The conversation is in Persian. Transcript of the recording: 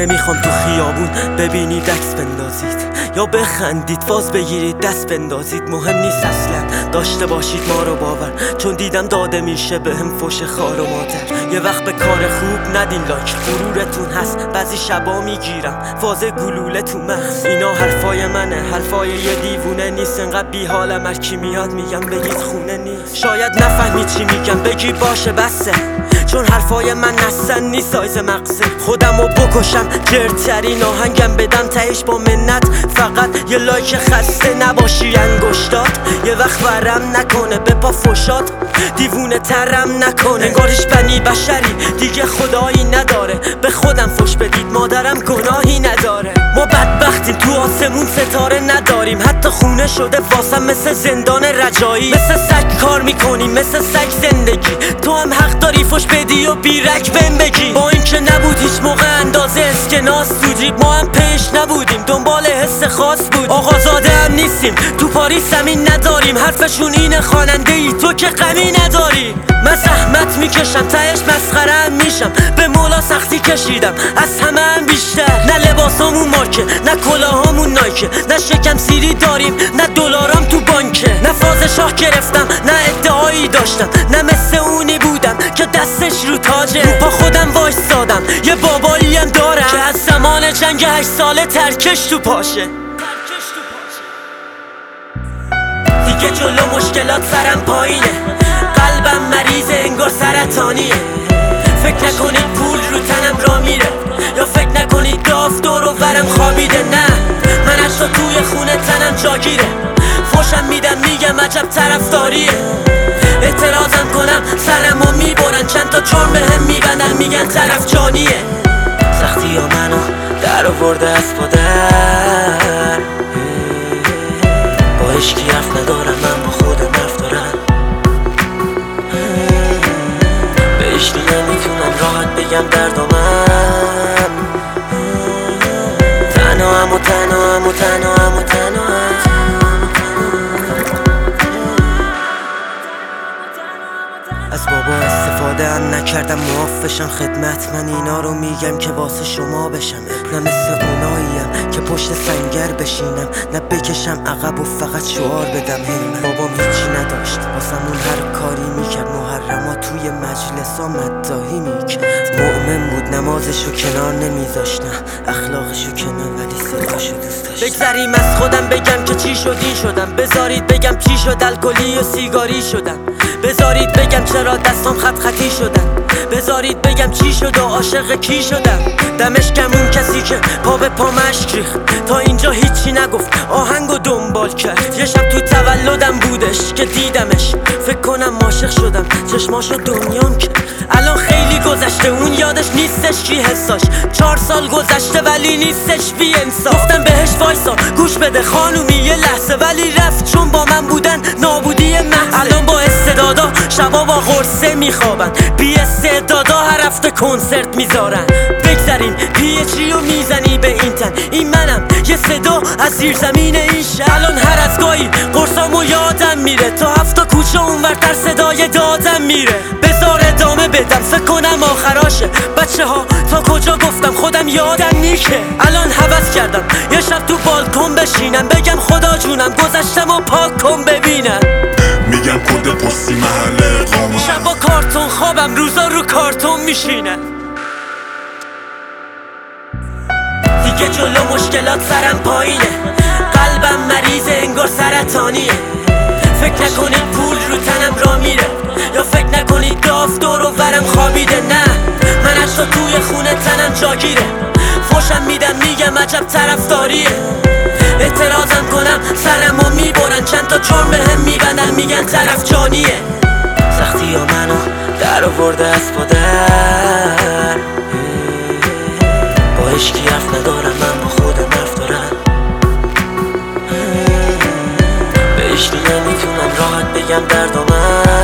نمیخوام تو خیابون ببینید عکس بندازید یا بخندید فاز بگیرید دست بندازید. مهم نیست اصلا داشته باشید ما رو باور، چون دیدم داده میشه بهم فوش خار و مادر. یه وقت به کار خوب ندین لایک، غرورتون هست بعضی شبا میگیرم فاز گلوله تو مغز. اینا حرفای منه، حرفای یه دیوونه نیست. انقدر بی حالم هر کی میاد میگم بگید خونه نیست. شاید نفهمید چی میگم بگی باشه بسه، چون حرفای من نسن نیست سایز مغزه. خودمو بکشم جرترین آهنگم بدم تهش با منت، فقط یه لایک خسته نباشی انگشتات. یه وقت ورم نکنه به پا فشاد، دیوونه ترم نکنه انگارش بنی بشری دیگه خدایی نداره. به خودم فش بدید مادرم گناهی نداره. ما بدبختیم تو آسمون ستاره نداریم، حتی خونه شده واسم مثل زندان رجایی. مثل سگ کار میکنیم مثل سگ زندگی، تو هم حق داری فش بدی و بیرک بهم بگی. با این که نبود هیچ موقع اندازه اسکناس تو جیب، ما هم پیش نبودیم دنبال حس خاص بود. آقازاده هم نیستیم تو پاریس زمین نداریم، حرفشون اینه خواننده ای تو که غمی نداری. من زحمت میکشم تهش مسخره هم میشم، به مولا سختی کشیدم از همه هم بیشتر. نه لباسامون مارکه نه کلاهامون نایکه، نه شکم سیری داریم نه دلارام تو بانکه. نه فاز شاه گرفتم نه ادعایی داشتم، نه مثل اونی بودم که دستش رو تاجه. رو پا خودم وایستادم یه بابایی هم دارم که از زمان جنگ 8 ساله ترکش تو پاشه. دیگه جلو مشکلات سرم پایینه، قلبم مریضه انگار سرطانیه. فکر نکنید پول رو تنم را میره، یا فکر نکنید داف دور و برم خوابیده. نه من از تو توی خونه تنم جاگیره، فوشم میدم میگم عجب طرفداریه. اعتراضم کنم سرمو میبرن، چند تا جرم بهم میبندن میگن طرف جانیه. سختی ها منو در آورده از پادر، با عشقی حرف ندارم من با خودم حرف دارم. به عشقی نمیتونم راحت بگم دردامم، تنهام و تنهام و تنهام و تنهام. از بابا استفاده هم نکردم معافشم خدمت، من اینا رو میگم که واسه شما بشم. نه مثل اوناییم که پشت سنگر بشینم، نه بکشم عقب و فقط شعار بدم هی. بابام هیچی نداشت واسمون هر کاری میکرد، محرما توی مجلسا مداحی میکرد. مؤمن بود نمازشو کنار نمیذاشت، نه اخلاقشو کنار ولی صداشو دوست داشت. بگذریم از خودم بگم که چی شد این شدم، بذارید بگم چی شد الکلی و سیگاری شدم. بذارید بگم چرا دستام خط خطی شدن، بذارید بگم چی شد و عاشق کی شدم. دمش کم اون کسی که پا به پا مشک ریخت، تا اینجا هیچی نگفت آهنگو دنبال کرد. یه شب تو تولدم بودش که دیدمش، فکر کنم عاشق شدم چشماشو دنیام کرد. الان خیلی گذشته اون یادش نیستش کی حساش، 4 سال گذشته ولی نیستش بی انصاف. گفتم بهش وایسا گوش بده خانومی یه لحظه، ولی رفت چون با من بودن نابودی محض. الان با استعدادا شبا با قرصه میخوابن، بی استعدادا هر هفته کنسرت میذارن. بگذاریم پیچی و میزنی به این تن، این منم یه صدا از زیر زمین این شهر. الان هر از گاهی قرصامو یادم میره، تا 7 کوچه اونورتر صدای دادم میره. بذار ادامه بدم فکر کنم آخراشه، بچه ها تا کجا گفتم خودم یادم نیکه. الان حوض کردم یه شب تو بالکن بشینم، بگم خدا جونم گذشتم و پاک کن ببینم. میگم کد پستی محل اقامت، شبا کارتون خوابم روزا رو کارتون میشینم. دیگه جلو مشکلات سرم پایینه، قلبم مریضه انگار سرطانیه. فکر نکنید پول رو تنم را میره، یا فکر نکنید داف دور و برم خوابیده. نه من از تو توی خونه تنم جاگیره، فوشم میدم میگم عجب طرفداریه. اعتراضم کنم سرمو میبرن، چند تا جرم بهم میبندن میگن طرف جانیه. سختی ها منو در آورده از پادر، با عشقی حرف ندارم من با خودم حرف دارم. به عشقی نمیتونم راحت بگم دردامم،